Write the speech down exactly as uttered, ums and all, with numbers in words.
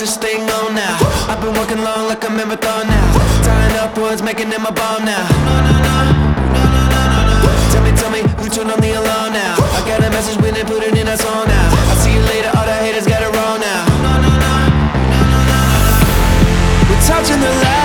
this thing on now. I've been working long like a marathon now. Tying up words, making them a bomb now. Tell me, tell me, who turned on the alarm now? I got a message, we didn't put it in a song now. I'll see you later, all the haters got it wrong now. We're touching the light.